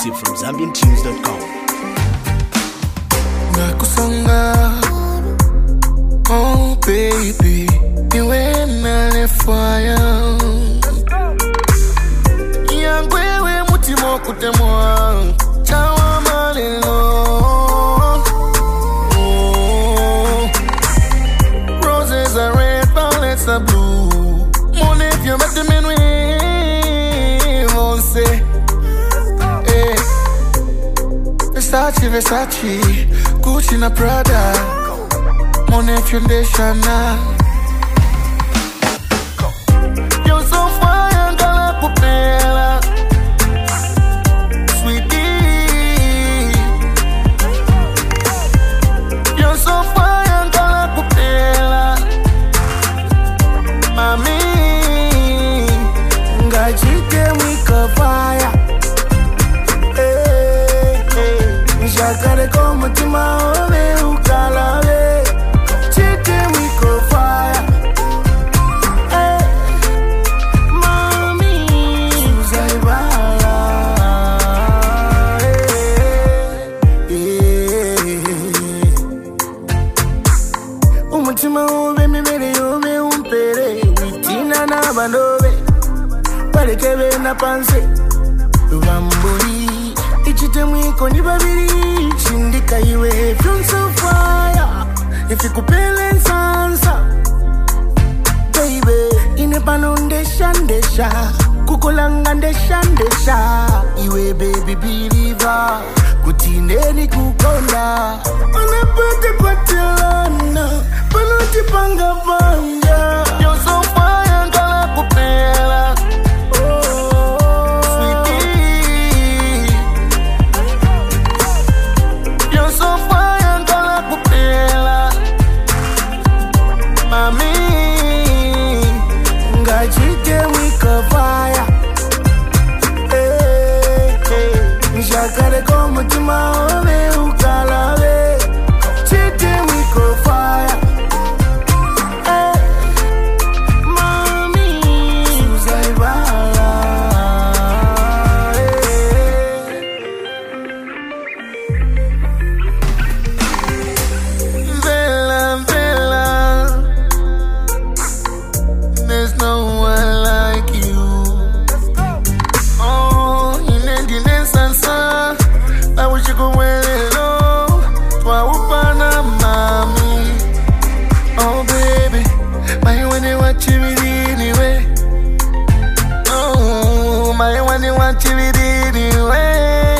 Exclusive from ZambianTunes.com. Nakusanga, oh baby, you ain't my fire. Yangwewe mutimo kutemwa, chawa malilo. Roses are red, violets are blue. Mon if you met them in we won't say. Versace, Gucci na Prada, Monet Foundation na. You're so fine, gala pupela, sweetie. You're so fine, gala pupela, mami. Ngajite mwika fire. Shakare como tumame ukalale, chite wiko fire. Mami, uzaibala. Umutima ube mimere ube umpere, witina na bandobe, parekebe na panse, bamburi. Ichite mwiko ni babiri, shindika iwe from so fire. If you kupele sansa, baby, inepano ndesha, kukulanga ndesha, iwe baby believer, kutindeni kukonda. Unapate patilana, panuti panga panja. You're so fire, ngala kupela. Mami, ngajite wika fire. Nishakare como tumame ukalale, chite wika fire. Mami, uzaibala. There's no one like you. Oh, inendine sansa, I wish you could wear it all. Twaupana mami. Oh baby, my one you want you anyway. Oh, my one you want you anyway.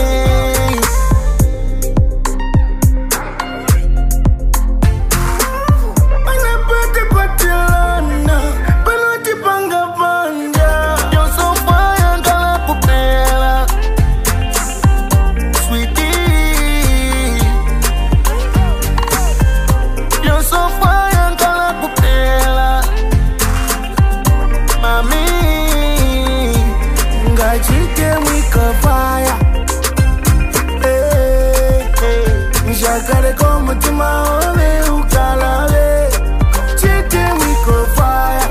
Nishakare como tumame ukalale, chite wiko fire.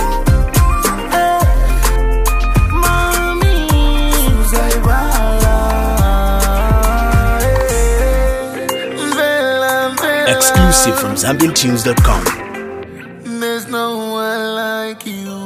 Mami, uzaibala. Exclusive from ZambianTunes.com. There's no one like you.